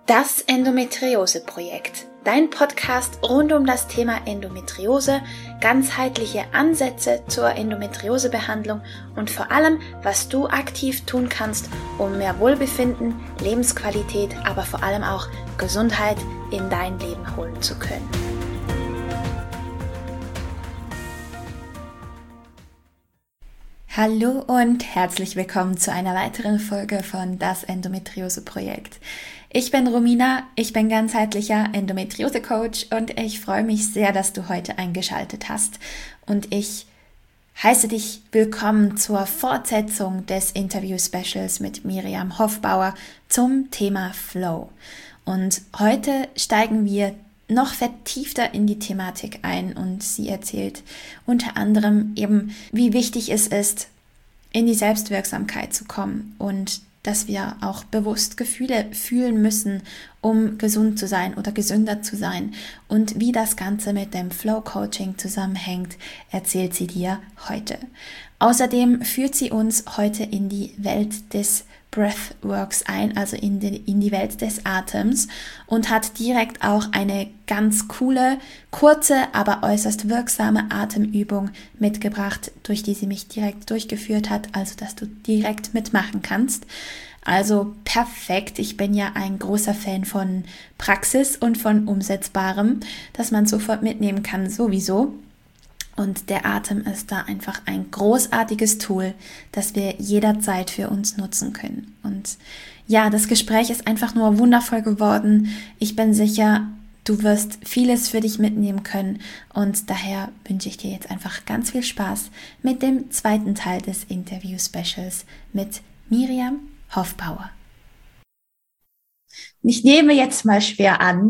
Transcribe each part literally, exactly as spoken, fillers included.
Das Endometriose-Projekt, dein Podcast rund um das Thema Endometriose, ganzheitliche Ansätze zur Endometriosebehandlung und vor allem, was du aktiv tun kannst, um mehr Wohlbefinden, Lebensqualität, aber vor allem auch Gesundheit in dein Leben holen zu können. Hallo und herzlich willkommen zu einer weiteren Folge von Das Endometriose-Projekt. Ich bin Romina, ich bin ganzheitlicher Endometriose-Coach und ich freue mich sehr, dass du heute eingeschaltet hast. Und ich heiße dich willkommen zur Fortsetzung des Interview-Specials mit Miriam Hofbauer zum Thema Flow. Und heute steigen wir noch vertiefter in die Thematik ein und sie erzählt unter anderem eben, wie wichtig es ist, in die Selbstwirksamkeit zu kommen und dass wir auch bewusst Gefühle fühlen müssen, um gesund zu sein oder gesünder zu sein. Und wie das Ganze mit dem Flow-Coaching zusammenhängt, erzählt sie dir heute. Außerdem führt sie uns heute in die Welt des Breathworks ein, also in die, in die Welt des Atems und hat direkt auch eine ganz coole, kurze, aber äußerst wirksame Atemübung mitgebracht, durch die sie mich direkt durchgeführt hat, also dass du direkt mitmachen kannst. Also perfekt, ich bin ja ein großer Fan von Praxis und von Umsetzbarem, dass man sofort mitnehmen kann sowieso. Und der Atem ist da einfach ein großartiges Tool, das wir jederzeit für uns nutzen können. Und ja, das Gespräch ist einfach nur wundervoll geworden. Ich bin sicher, du wirst vieles für dich mitnehmen können. Und daher wünsche ich dir jetzt einfach ganz viel Spaß mit dem zweiten Teil des Interview-Specials mit Miriam Hofbauer. Ich nehme jetzt mal schwer an,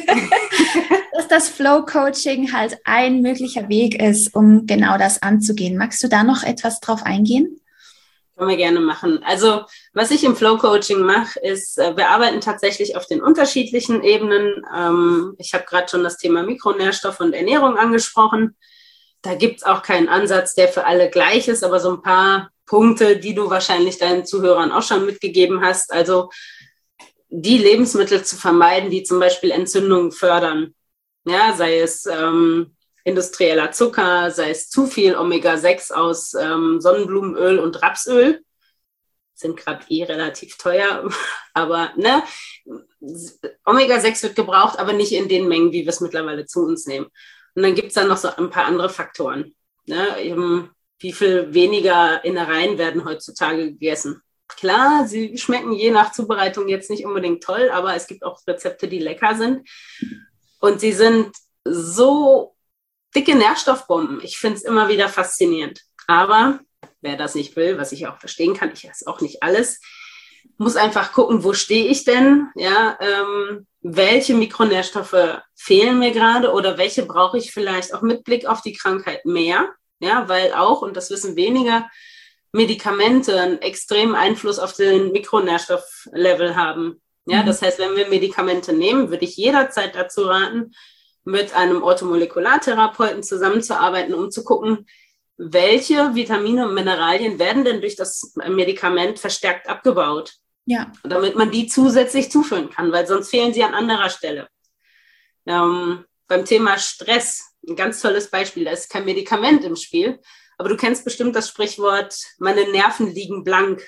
dass das Flow-Coaching halt ein möglicher Weg ist, um genau das anzugehen. Magst du da noch etwas drauf eingehen? Können wir gerne machen. Also was ich im Flow-Coaching mache, ist, wir arbeiten tatsächlich auf den unterschiedlichen Ebenen. Ich habe gerade schon das Thema Mikronährstoffe und Ernährung angesprochen. Da gibt es auch keinen Ansatz, der für alle gleich ist, aber so ein paar Punkte, die du wahrscheinlich deinen Zuhörern auch schon mitgegeben hast. Also die Lebensmittel zu vermeiden, die zum Beispiel Entzündungen fördern. Ja, sei es ähm, industrieller Zucker, sei es zu viel Omega sechs aus ähm, Sonnenblumenöl und Rapsöl. Sind gerade eh relativ teuer, aber ne, Omega sechs wird gebraucht, aber nicht in den Mengen, wie wir es mittlerweile zu uns nehmen. Und dann gibt es dann noch so ein paar andere Faktoren. Ne? Eben, wie viel weniger Innereien werden heutzutage gegessen? Klar, sie schmecken je nach Zubereitung jetzt nicht unbedingt toll, aber es gibt auch Rezepte, die lecker sind. Und sie sind so dicke Nährstoffbomben. Ich finde es immer wieder faszinierend. Aber wer das nicht will, was ich auch verstehen kann, ich esse auch nicht alles, muss einfach gucken, wo stehe ich denn? Ja, ähm, welche Mikronährstoffe fehlen mir gerade oder welche brauche ich vielleicht auch mit Blick auf die Krankheit mehr? Ja, weil auch, und das wissen weniger, Medikamente einen extremen Einfluss auf den Mikronährstofflevel haben. Ja, das heißt, wenn wir Medikamente nehmen, würde ich jederzeit dazu raten, mit einem Orthomolekulartherapeuten zusammenzuarbeiten, um zu gucken, welche Vitamine und Mineralien werden denn durch das Medikament verstärkt abgebaut. Ja. Damit man die zusätzlich zuführen kann, weil sonst fehlen sie an anderer Stelle. Ähm, beim Thema Stress, ein ganz tolles Beispiel, da ist kein Medikament im Spiel, aber du kennst bestimmt das Sprichwort, meine Nerven liegen blank.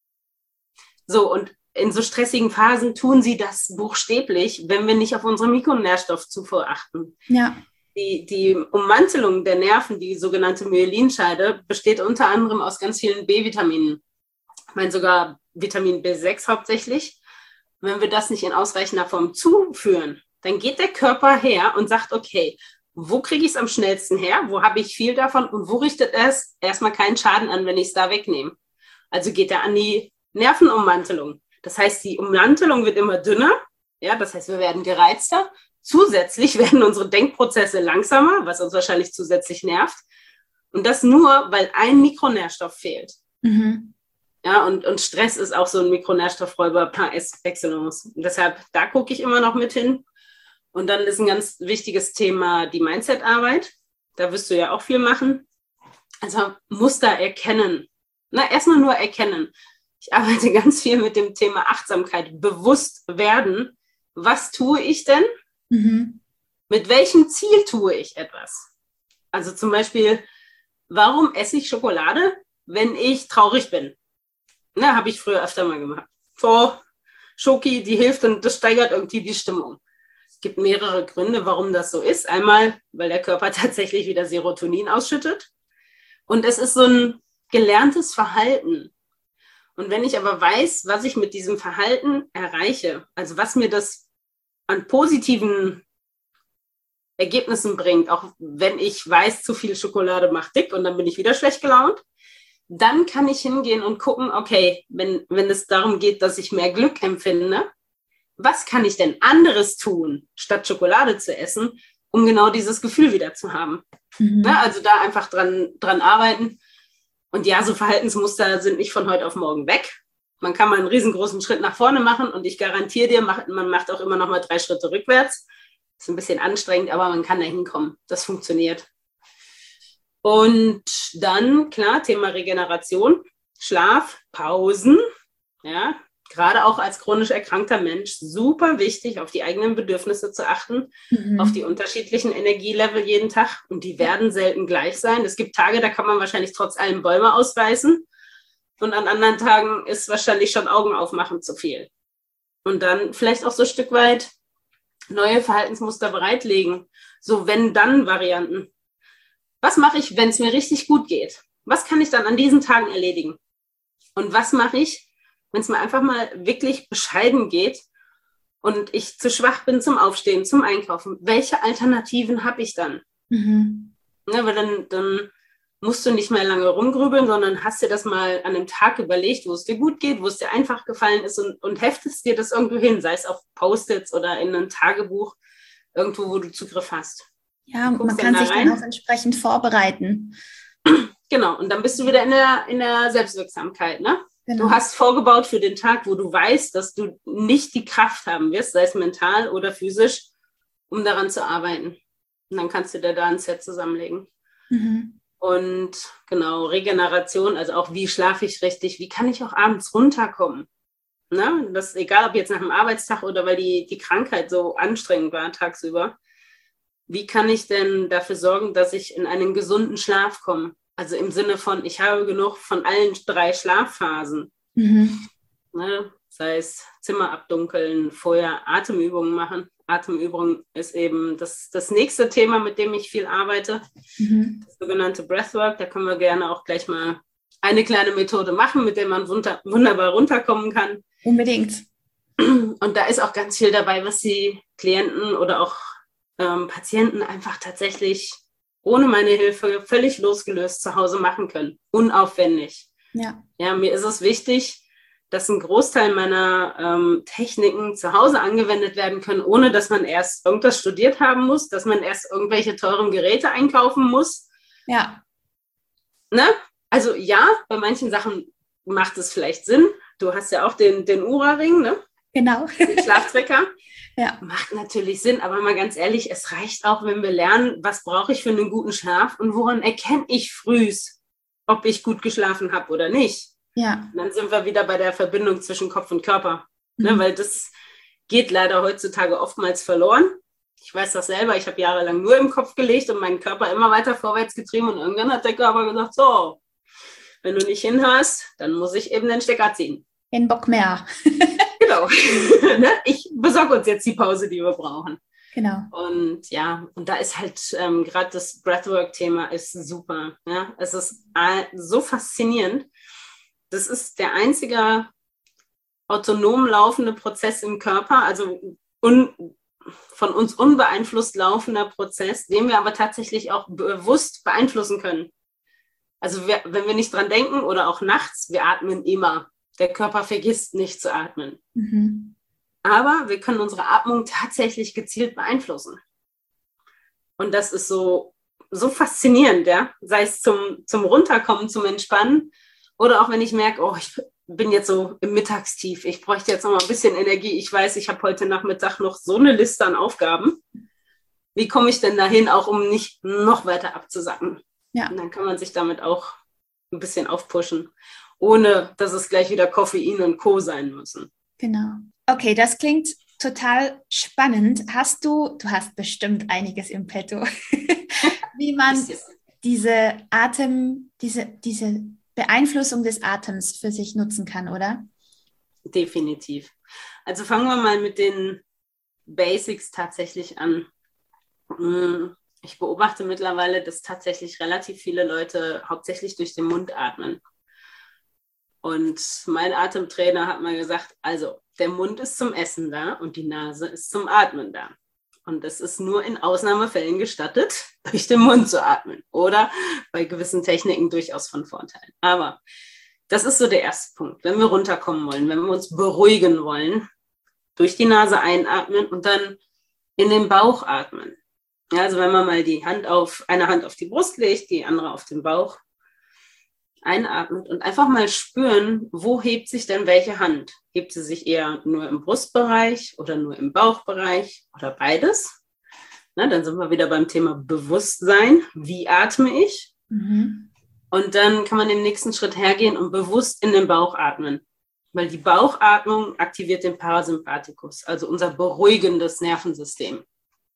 So, und in so stressigen Phasen tun sie das buchstäblich, wenn wir nicht auf unsere Mikronährstoffzufuhr achten. Ja. Die, die Ummantelung der Nerven, die sogenannte Myelinscheide, besteht unter anderem aus ganz vielen B-Vitaminen. Ich meine sogar Vitamin B sechs hauptsächlich. Wenn wir das nicht in ausreichender Form zuführen, dann geht der Körper her und sagt, okay, wo kriege ich es am schnellsten her? Wo habe ich viel davon? Und wo richtet es erstmal keinen Schaden an, wenn ich es da wegnehme? Also geht er an die Nervenummantelung. Das heißt, die Ummantelung wird immer dünner. Ja, das heißt, wir werden gereizter. Zusätzlich werden unsere Denkprozesse langsamer, was uns wahrscheinlich zusätzlich nervt. Und das nur, weil ein Mikronährstoff fehlt. Mhm. Ja, und, und Stress ist auch so ein Mikronährstoffräuber par excellence. Und deshalb, da gucke ich immer noch mit hin. Und dann ist ein ganz wichtiges Thema die Mindset-Arbeit. Da wirst du ja auch viel machen. Also Muster erkennen. Na, erstmal nur erkennen. Ich arbeite ganz viel mit dem Thema Achtsamkeit, bewusst werden. was tue ich denn? Mhm. Mit welchem Ziel tue ich etwas? Also zum Beispiel, warum esse ich Schokolade, wenn ich traurig bin? Ne, habe ich früher öfter mal gemacht. So, Schoki, die hilft und das steigert irgendwie die Stimmung. Es gibt mehrere Gründe, warum das so ist. Einmal, weil der Körper tatsächlich wieder Serotonin ausschüttet. Und es ist so ein gelerntes Verhalten. Und wenn ich aber weiß, was ich mit diesem Verhalten erreiche, also was mir das an positiven Ergebnissen bringt, auch wenn ich weiß, zu viel Schokolade macht dick und dann bin ich wieder schlecht gelaunt, dann kann ich hingehen und gucken, okay, wenn, wenn es darum geht, dass ich mehr Glück empfinde, was kann ich denn anderes tun, statt Schokolade zu essen, um genau dieses Gefühl wieder zu haben? Mhm. Ja, also da einfach dran, dran arbeiten. Und ja, so Verhaltensmuster sind nicht von heute auf morgen weg. Man kann mal einen riesengroßen Schritt nach vorne machen und ich garantiere dir, man macht auch immer noch mal drei Schritte rückwärts. Ist ein bisschen anstrengend, aber man kann da hinkommen. Das funktioniert. Und dann, klar, Thema Regeneration, Schlaf, Pausen. Ja, gerade auch als chronisch erkrankter Mensch super wichtig, auf die eigenen Bedürfnisse zu achten, mhm. auf die unterschiedlichen Energielevel jeden Tag. Und die werden selten gleich sein. Es gibt Tage, da kann man wahrscheinlich trotz allem Bäume ausreißen. Und an anderen Tagen ist wahrscheinlich schon Augen aufmachen zu viel. Und dann vielleicht auch so ein Stück weit neue Verhaltensmuster bereitlegen. So Wenn-Dann-Varianten. Was mache ich, wenn es mir richtig gut geht? Was kann ich dann an diesen Tagen erledigen? Und was mache ich, wenn es mir einfach mal wirklich bescheiden geht und ich zu schwach bin zum Aufstehen, zum Einkaufen? Welche Alternativen habe ich dann? Mhm. Ja, weil dann, dann musst du nicht mehr lange rumgrübeln, sondern hast dir das mal an einem Tag überlegt, wo es dir gut geht, wo es dir einfach gefallen ist und, und heftest dir das irgendwo hin, sei es auf Post-its oder in ein Tagebuch, irgendwo, wo du Zugriff hast. Ja, man kann sich dann auch entsprechend vorbereiten. Genau, und dann bist du wieder in der, in der Selbstwirksamkeit, ne? Genau. Du hast vorgebaut für den Tag, wo du weißt, dass du nicht die Kraft haben wirst, sei es mental oder physisch, um daran zu arbeiten. Und dann kannst du dir da ein Set zusammenlegen. Mhm. Und genau, Regeneration, also auch wie schlafe ich richtig, wie kann ich auch abends runterkommen? Ne? Das ist egal, ob jetzt nach dem Arbeitstag oder weil die, die Krankheit so anstrengend war tagsüber. Wie kann ich denn dafür sorgen, dass ich in einen gesunden Schlaf komme? Also im Sinne von, ich habe genug von allen drei Schlafphasen. Mhm. Ne? Sei es Zimmer abdunkeln, vorher Atemübungen machen. Atemübung ist eben das, das nächste Thema, mit dem ich viel arbeite. Mhm. Das sogenannte Breathwork. Da können wir gerne auch gleich mal eine kleine Methode machen, mit der man wunder, wunderbar runterkommen kann. Unbedingt. Und da ist auch ganz viel dabei, was die Klienten oder auch ähm, Patienten einfach tatsächlich ohne meine Hilfe völlig losgelöst zu Hause machen können. Unaufwendig. Ja. Ja, mir ist es wichtig, dass ein Großteil meiner ähm, Techniken zu Hause angewendet werden können, ohne dass man erst irgendwas studiert haben muss, dass man erst irgendwelche teuren Geräte einkaufen muss. Ja. Ne? Also ja, bei manchen Sachen macht es vielleicht Sinn. Du hast ja auch den, den Oura-Ring, ne? Genau. Den Schlaftrecker. Ja. Macht natürlich Sinn, aber mal ganz ehrlich, es reicht auch, wenn wir lernen, was brauche ich für einen guten Schlaf und woran erkenne ich frühs, ob ich gut geschlafen habe oder nicht. Ja. Und dann sind wir wieder bei der Verbindung zwischen Kopf und Körper, Mhm. ne, weil das geht leider heutzutage oftmals verloren. Ich weiß das selber, ich habe jahrelang nur im Kopf gelegt und meinen Körper immer weiter vorwärts getrieben und irgendwann hat der Körper gesagt, so, wenn du nicht hinhörst, dann muss ich eben den Stecker ziehen. Kein Bock mehr. Genau. Ne? Ich besorge uns jetzt die Pause, die wir brauchen. Genau. Und ja, und da ist halt ähm, gerade das Breathwork-Thema ist super. Ja? Es ist äh, so faszinierend. Das ist der einzige autonom laufende Prozess im Körper, also un, von uns unbeeinflusst laufender Prozess, den wir aber tatsächlich auch bewusst beeinflussen können. Also wir, wenn wir nicht dran denken oder auch nachts, wir atmen immer. Der Körper vergisst nicht zu atmen. Mhm. Aber wir können unsere Atmung tatsächlich gezielt beeinflussen. Und das ist so, so faszinierend, ja. Sei es zum, zum Runterkommen, zum Entspannen oder auch wenn ich merke, oh, ich bin jetzt so im Mittagstief, ich bräuchte jetzt noch mal ein bisschen Energie. Ich weiß, ich habe heute Nachmittag noch so eine Liste an Aufgaben. Wie komme ich denn dahin, auch um nicht noch weiter abzusacken? Ja. Und dann kann man sich damit auch ein bisschen aufpushen, ohne dass es gleich wieder Koffein und Co. sein müssen. Genau. Okay, das klingt total spannend. Hast du, du hast bestimmt einiges im Petto, wie man diese Atem, diese, diese Beeinflussung des Atems für sich nutzen kann, oder? Definitiv. Also fangen wir mal mit den Basics tatsächlich an. Ich beobachte mittlerweile, dass tatsächlich relativ viele Leute hauptsächlich durch den Mund atmen. Und mein Atemtrainer hat mal gesagt, also der Mund ist zum Essen da und die Nase ist zum Atmen da. Und es ist nur in Ausnahmefällen gestattet, durch den Mund zu atmen oder bei gewissen Techniken durchaus von Vorteil. Aber das ist so der erste Punkt. Wenn wir runterkommen wollen, wenn wir uns beruhigen wollen, durch die Nase einatmen und dann in den Bauch atmen. Ja, also wenn man mal die Hand auf, eine Hand auf die Brust legt, die andere auf den Bauch, einatmet und einfach mal spüren, wo hebt sich denn welche Hand? Hebt sie sich eher nur im Brustbereich oder nur im Bauchbereich oder beides? Na, dann sind wir wieder beim Thema Bewusstsein. Wie atme ich? Mhm. Und dann kann man im nächsten Schritt hergehen und bewusst in den Bauch atmen. Weil die Bauchatmung aktiviert den Parasympathikus, also unser beruhigendes Nervensystem.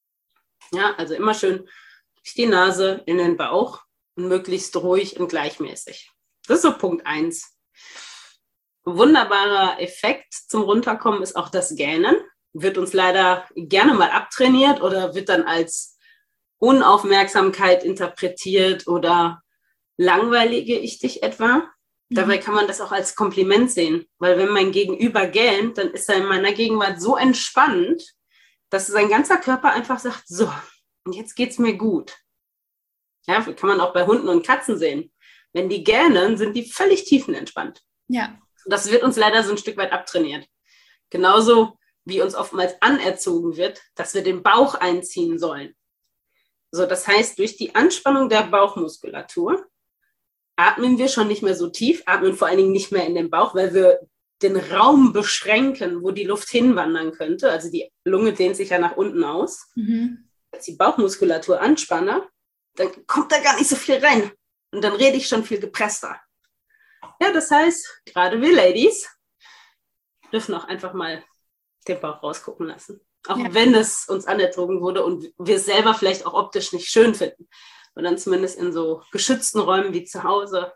Ja, also immer schön durch die Nase in den Bauch und möglichst ruhig und gleichmäßig. Das ist so Punkt eins. Ein wunderbarer Effekt zum Runterkommen ist auch das Gähnen. Wird uns leider gerne mal abtrainiert oder wird dann als Unaufmerksamkeit interpretiert oder langweilige ich dich etwa. Mhm. Dabei kann man das auch als Kompliment sehen, weil wenn mein Gegenüber gähnt, dann ist er in meiner Gegenwart so entspannt, dass sein ganzer Körper einfach sagt, so, und jetzt geht's mir gut. Ja, kann man auch bei Hunden und Katzen sehen. Wenn die gähnen, sind die völlig tiefenentspannt. Ja. Das wird uns leider so ein Stück weit abtrainiert. Genauso wie uns oftmals anerzogen wird, dass wir den Bauch einziehen sollen. So, das heißt, durch die Anspannung der Bauchmuskulatur atmen wir schon nicht mehr so tief, atmen vor allen Dingen nicht mehr in den Bauch, weil wir den Raum beschränken, wo die Luft hinwandern könnte. Also die Lunge dehnt sich ja nach unten aus. Mhm. Als die Bauchmuskulatur anspanne, dann kommt da gar nicht so viel rein. Und dann rede ich schon viel gepresster. Ja, das heißt, gerade wir Ladies dürfen auch einfach mal den Bauch rausgucken lassen. Auch ja. Wenn es uns anerzogen wurde und wir es selber vielleicht auch optisch nicht schön finden. Und dann zumindest in so geschützten Räumen wie zu Hause.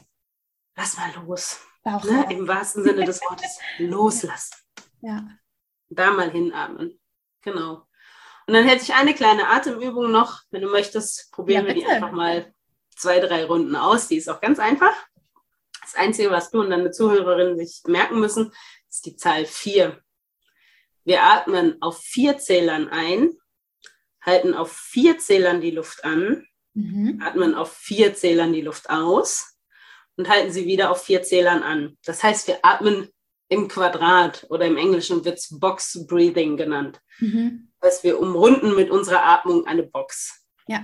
Lass mal los. Ne? Im wahrsten Sinne des Wortes loslassen. Ja. Da mal hinatmen. Genau. Und dann hätte ich eine kleine Atemübung noch. Wenn du möchtest, probieren ja, wir die einfach mal zwei, drei Runden aus. Die ist auch ganz einfach. Das Einzige, was du und deine Zuhörerinnen sich merken müssen, ist die Zahl vier. Wir atmen auf vier Zählern ein, halten auf vier Zählern die Luft an, mhm. atmen auf vier Zählern die Luft aus und halten sie wieder auf vier Zählern an. Das heißt, wir atmen im Quadrat oder im Englischen wird es Box Breathing genannt. Mhm. Das heißt, wir umrunden mit unserer Atmung eine Box. Ja.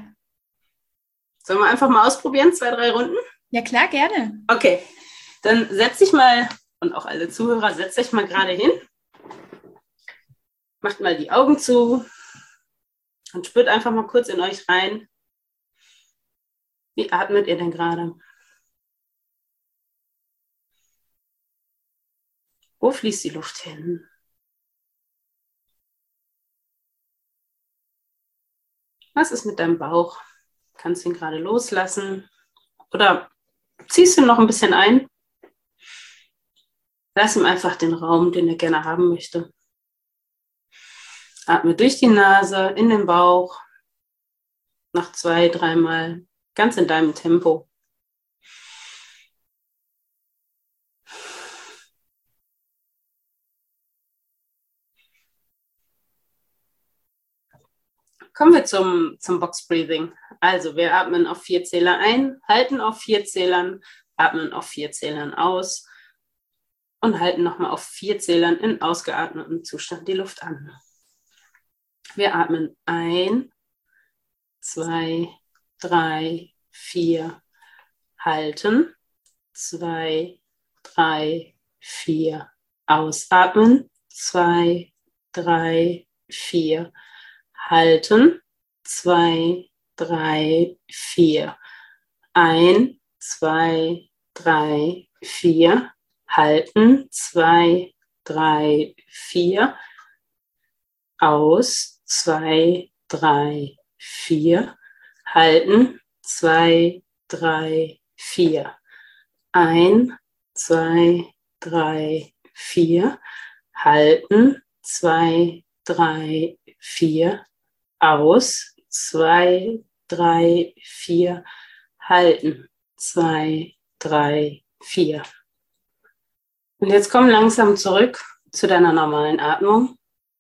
Sollen wir einfach mal ausprobieren, zwei, drei Runden? Ja, klar, gerne. Okay, dann setz dich mal, und auch alle Zuhörer, setzt euch mal gerade hin. Macht mal die Augen zu und spürt einfach mal kurz in euch rein. Wie atmet ihr denn gerade? Wo fließt die Luft hin? Was ist mit deinem Bauch? Kannst du ihn gerade loslassen? Oder ziehst du ihn noch ein bisschen ein? Lass ihm einfach den Raum, den er gerne haben möchte. Atme durch die Nase, in den Bauch. Noch zwei, dreimal, ganz in deinem Tempo. Kommen wir zum, zum Box Breathing. Also wir atmen auf vier Zähler ein, halten auf vier Zählern, atmen auf vier Zählern aus und halten nochmal auf vier Zählern in ausgeatmetem Zustand die Luft an. Wir atmen ein, zwei, drei, vier, halten, zwei, drei, vier, ausatmen, zwei, drei, vier, halten, zwei, drei, vier, ein, zwei, drei, vier, halten, zwei, drei, vier, aus, zwei, drei, vier, halten, zwei, drei, vier, ein, zwei, drei, vier, halten, zwei, drei, vier, aus, zwei, drei, vier, halten, zwei, drei, vier. Und jetzt komm langsam zurück zu deiner normalen Atmung.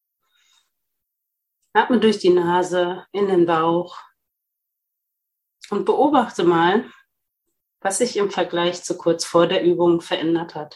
Atme durch die Nase in den Bauch und beobachte mal, was sich im Vergleich zu kurz vor der Übung verändert hat.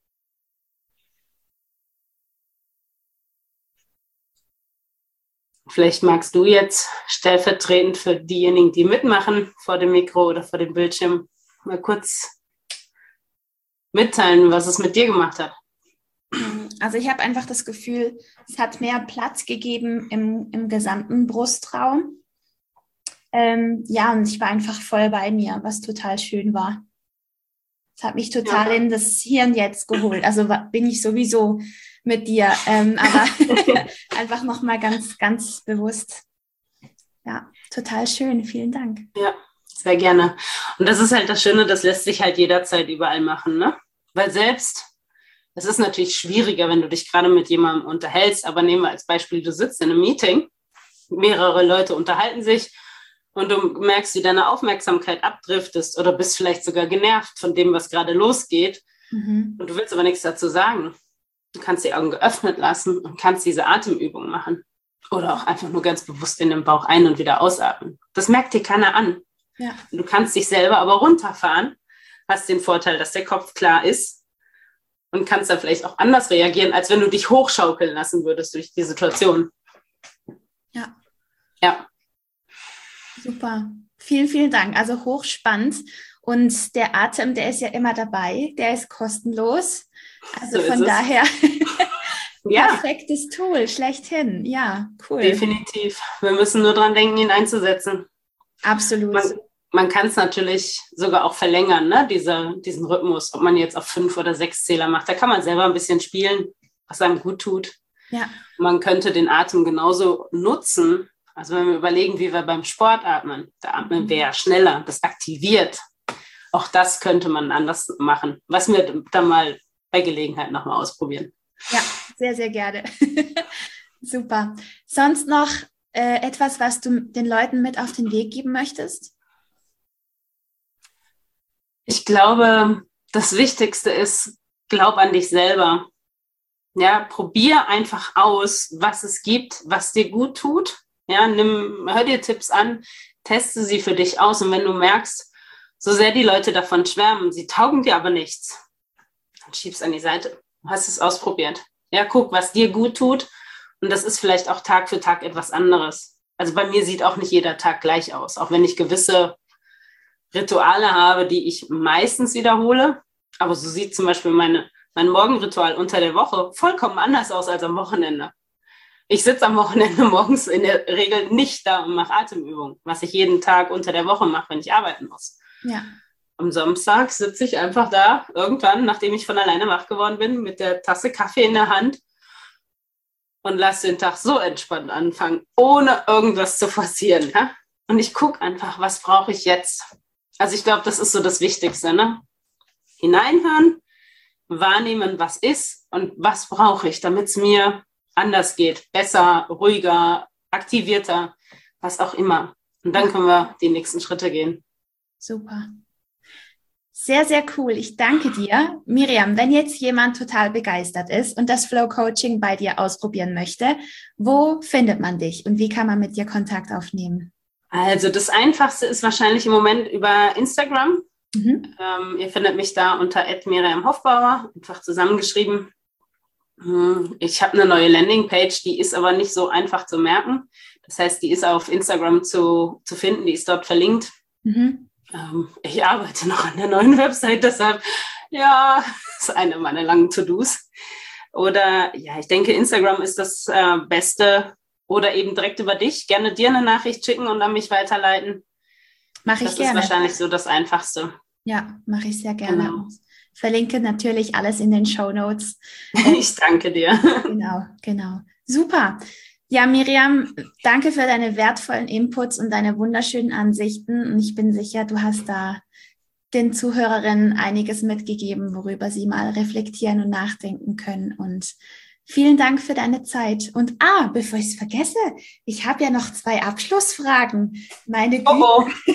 Vielleicht magst du jetzt stellvertretend für diejenigen, die mitmachen vor dem Mikro oder vor dem Bildschirm, mal kurz mitteilen, was es mit dir gemacht hat. Also ich habe einfach das Gefühl, es hat mehr Platz gegeben im, im gesamten Brustraum. Ähm, ja, und ich war einfach voll bei mir, was total schön war. Es hat mich total ja. in das Hier und Jetzt geholt. Also bin ich sowieso mit dir, ähm, aber einfach nochmal ganz, ganz bewusst. Ja, total schön. Vielen Dank. Ja, sehr gerne. Und das ist halt das Schöne, das lässt sich halt jederzeit überall machen, ne? Weil selbst, es ist natürlich schwieriger, wenn du dich gerade mit jemandem unterhältst, aber nehmen wir als Beispiel, du sitzt in einem Meeting, mehrere Leute unterhalten sich und du merkst, wie deine Aufmerksamkeit abdriftest oder bist vielleicht sogar genervt von dem, was gerade losgeht. Mhm. Und du willst aber nichts dazu sagen. Du kannst die Augen geöffnet lassen und kannst diese Atemübung machen. Oder auch einfach nur ganz bewusst in den Bauch ein- und wieder ausatmen. Das merkt dir keiner an. Ja. Du kannst dich selber aber runterfahren, hast den Vorteil, dass der Kopf klar ist und kannst dann vielleicht auch anders reagieren, als wenn du dich hochschaukeln lassen würdest durch die Situation. Ja. Ja. Super. Vielen, vielen Dank. Also hochspannend. Und der Atem, der ist ja immer dabei. Der ist kostenlos. Also so von daher ja. Perfektes Tool, schlechthin. Ja, cool. Definitiv. Wir müssen nur dran denken, ihn einzusetzen. Absolut. Man, man kann es natürlich sogar auch verlängern, ne? Diese, diesen Rhythmus, ob man jetzt auf fünf oder sechs Zähler macht. Da kann man selber ein bisschen spielen, was einem gut tut. Ja. Man könnte den Atem genauso nutzen. Also wenn wir überlegen, wie wir beim Sport atmen, da atmen wir ja schneller, das aktiviert. Auch das könnte man anders machen, was wir dann mal bei Gelegenheit nochmal ausprobieren. Ja, sehr, sehr gerne. Super. Sonst noch äh, etwas, was du den Leuten mit auf den Weg geben möchtest? Ich glaube, das Wichtigste ist, glaub an dich selber. Ja, probier einfach aus, was es gibt, was dir gut tut. Ja, nimm, hör dir Tipps an, teste sie für dich aus. Und wenn du merkst, so sehr die Leute davon schwärmen, sie taugen dir aber nichts, dann schieb's an die Seite. Du hast es ausprobiert. Ja, guck, was dir gut tut. Und das ist vielleicht auch Tag für Tag etwas anderes. Also bei mir sieht auch nicht jeder Tag gleich aus, auch wenn ich gewisse Rituale habe, die ich meistens wiederhole. Aber so sieht zum Beispiel meine, mein Morgenritual unter der Woche vollkommen anders aus als am Wochenende. Ich sitze am Wochenende morgens in der Regel nicht da und mache Atemübungen, was ich jeden Tag unter der Woche mache, wenn ich arbeiten muss. Ja. Am Samstag sitze ich einfach da, irgendwann, nachdem ich von alleine wach geworden bin, mit der Tasse Kaffee in der Hand und lasse den Tag so entspannt anfangen, ohne irgendwas zu forcieren. Ja? Und ich gucke einfach, was brauche ich jetzt? Also ich glaube, das ist so das Wichtigste. Ne? Hineinhören, wahrnehmen, was ist und was brauche ich, damit es mir anders geht, besser, ruhiger, aktivierter, was auch immer. Und dann können wir die nächsten Schritte gehen. Super. Sehr, sehr cool. Ich danke dir. Miriam, wenn jetzt jemand total begeistert ist und das Flow Coaching bei dir ausprobieren möchte, wo findet man dich und wie kann man mit dir Kontakt aufnehmen? Also das Einfachste ist wahrscheinlich im Moment über Instagram. Mhm. Ähm, ihr findet mich da unter at Miriam Hofbauer, einfach zusammengeschrieben. Ich habe eine neue Landingpage, die ist aber nicht so einfach zu merken. Das heißt, die ist auf Instagram zu, zu finden, die ist dort verlinkt. Mhm. Ähm, ich arbeite noch an der neuen Website, deshalb, ja, das ist eine meiner langen To-Dos. Oder, ja, ich denke, Instagram ist das äh, Beste. Oder eben direkt über dich, gerne dir eine Nachricht schicken und an mich weiterleiten. Mache ich das gerne. Das ist wahrscheinlich so das Einfachste. Ja, mache ich sehr gerne. Genau. Ich verlinke natürlich alles in den Shownotes. Ich danke dir. Genau, genau. Super. Ja, Miriam, danke für deine wertvollen Inputs und deine wunderschönen Ansichten. Und ich bin sicher, du hast da den Zuhörerinnen einiges mitgegeben, worüber sie mal reflektieren und nachdenken können. Und vielen Dank für deine Zeit. Und ah, bevor ich es vergesse, ich habe ja noch zwei Abschlussfragen. Meine Güte. Oh, oh.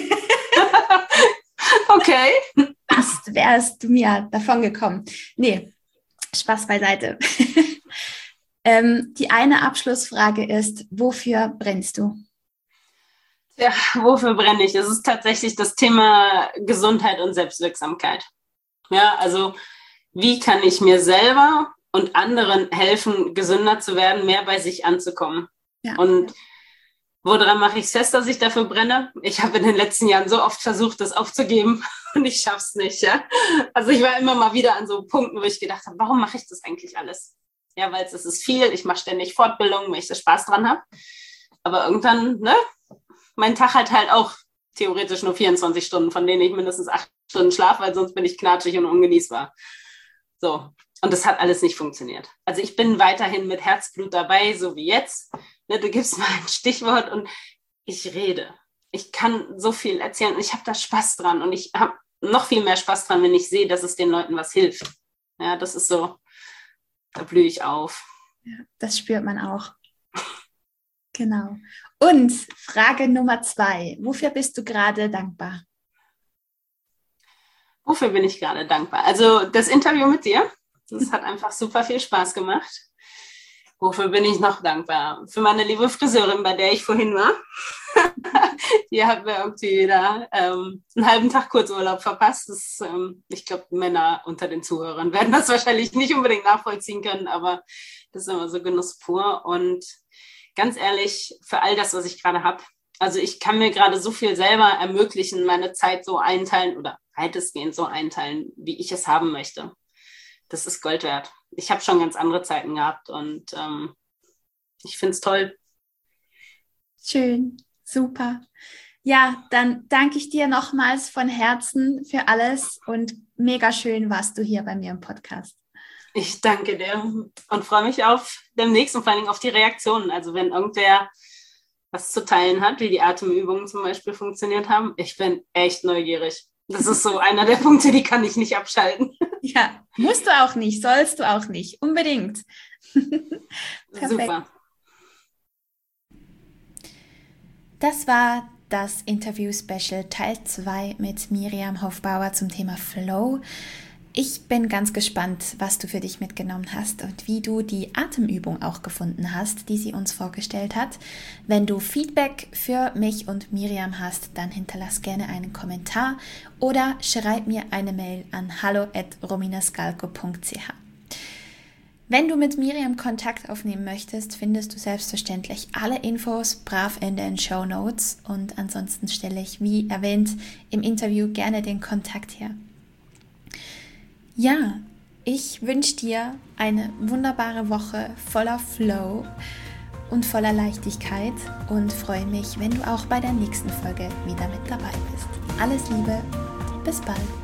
Okay. Fast wärst du mir davon gekommen. Nee, Spaß beiseite. ähm, die eine Abschlussfrage ist, wofür brennst du? Ja, wofür brenne ich? Es ist tatsächlich das Thema Gesundheit und Selbstwirksamkeit. Ja, also wie kann ich mir selber und anderen helfen, gesünder zu werden, mehr bei sich anzukommen? Ja. Und woran mache ich es fest, dass ich dafür brenne? Ich habe in den letzten Jahren so oft versucht, das aufzugeben und ich schaffe es nicht. Ja? Also ich war immer mal wieder an so Punkten, wo ich gedacht habe, warum mache ich das eigentlich alles? Ja, weil es ist viel, ich mache ständig Fortbildungen, weil ich da Spaß dran habe. Aber irgendwann, ne, mein Tag hat halt auch theoretisch nur vierundzwanzig Stunden, von denen ich mindestens acht Stunden schlafe, weil sonst bin ich knatschig und ungenießbar. So, und das hat alles nicht funktioniert. Also ich bin weiterhin mit Herzblut dabei, so wie jetzt. Ne, du gibst mal ein Stichwort und ich rede. Ich kann so viel erzählen und ich habe da Spaß dran und ich habe noch viel mehr Spaß dran, wenn ich sehe, dass es den Leuten was hilft. Ja, das ist so, da blühe ich auf. Ja, das spürt man auch. Genau. Und Frage Nummer zwei. Wofür bist du gerade dankbar? Wofür bin ich gerade dankbar? Also das Interview mit dir, das hat einfach super viel Spaß gemacht. Wofür bin ich noch dankbar? Für meine liebe Friseurin, bei der ich vorhin war. Die hat mir irgendwie da ähm, einen halben Tag Kurzurlaub verpasst. Das, ähm, ich glaube, Männer unter den Zuhörern werden das wahrscheinlich nicht unbedingt nachvollziehen können, aber das ist immer so Genuss pur. Und ganz ehrlich, für all das, was ich gerade habe, also ich kann mir gerade so viel selber ermöglichen, meine Zeit so einteilen oder weitestgehend so einteilen, wie ich es haben möchte. Das ist Gold wert. Ich habe schon ganz andere Zeiten gehabt und ähm, ich finde es toll. Schön, super. Ja, dann danke ich dir nochmals von Herzen für alles und mega schön warst du hier bei mir im Podcast. Ich danke dir und freue mich auf demnächst und vor allen Dingen auf die Reaktionen. Also wenn irgendwer was zu teilen hat, wie die Atemübungen zum Beispiel funktioniert haben, ich bin echt neugierig. Das ist so einer der Punkte, die kann ich nicht abschalten. Ja, musst du auch nicht, sollst du auch nicht, unbedingt. Super. Das war das Interview-Special Teil zwei mit Miriam Hofbauer zum Thema Flow. Ich bin ganz gespannt, was du für dich mitgenommen hast und wie du die Atemübung auch gefunden hast, die sie uns vorgestellt hat. Wenn du Feedback für mich und Miriam hast, dann hinterlass gerne einen Kommentar oder schreib mir eine Mail an hallo at rominascalco punkt c h. Wenn du mit Miriam Kontakt aufnehmen möchtest, findest du selbstverständlich alle Infos brav in den Shownotes und ansonsten stelle ich, wie erwähnt, im Interview gerne den Kontakt her. Ja, ich wünsche dir eine wunderbare Woche voller Flow und voller Leichtigkeit und freue mich, wenn du auch bei der nächsten Folge wieder mit dabei bist. Alles Liebe, bis bald.